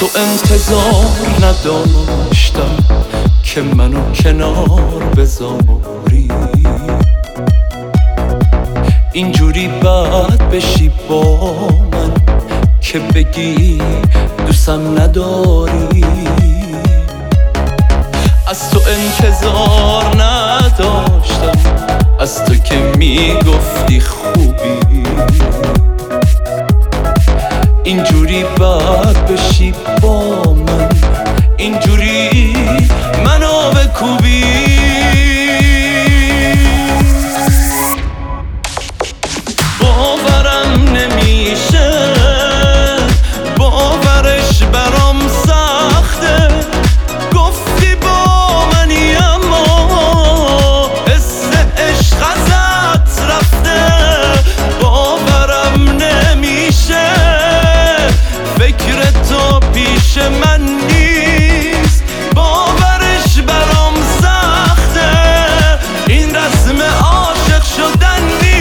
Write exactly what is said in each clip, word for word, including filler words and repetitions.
تو انتظار نداشتم که منو کنار بذاری، اینجوری بد بشی با من که بگی دوستم نداری. از تو انتظار نداشتم، از تو که میگفتی خوبی، اینجوری بد بشی با من، اینجوری منو بکوبی. باورم نمیشه، باورش برام سخته، گفتی با منی اما حس عشق ازت رفته. باورم نمیشه فکر تو پیش من نیست، باورش برام سخته، این رسم عاشق شدن نیست.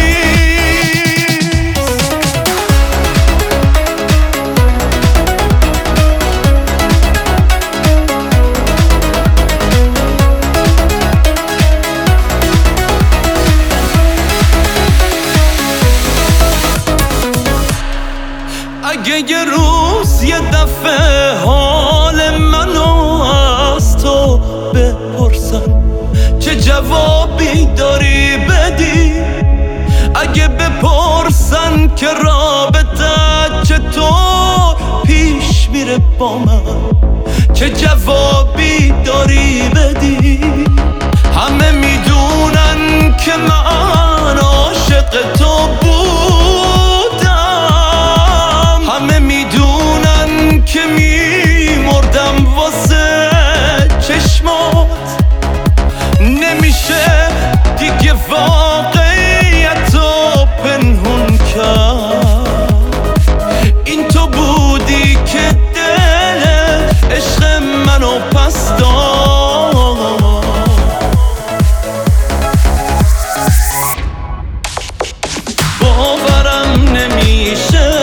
اگه یه روز یه دفعه حال منو از تو بپرسن، چه جوابی داری بدی؟ اگه بپرسن که رابطه چطور پیش میره با من، چه جوابی داری بدی؟ همه میدونن که من عاشق تو بودم، همه میدونن که میمردم واسه چشمات. نمیشه دیگه واقعیت رو پنهون کرد، این تو بودی که دل عشق منو پس داد. باورم نمیشه،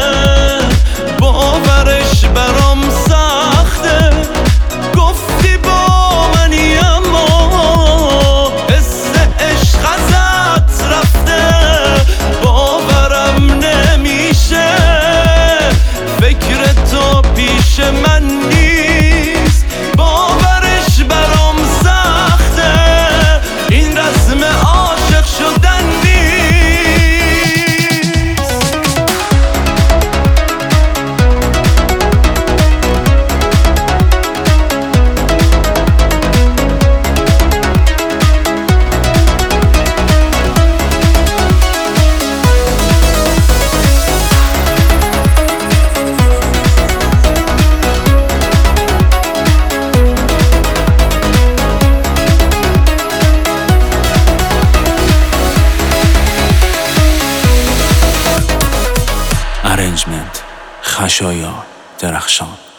باورش برام سخته، گفتی با منی اما حس عشق ازت رفته. باورم نمیشه فکر تو پیش من نیست، باورش برام سخته، این رسم عاشق شدن نیست. ارنجمنت خشایار درخشان.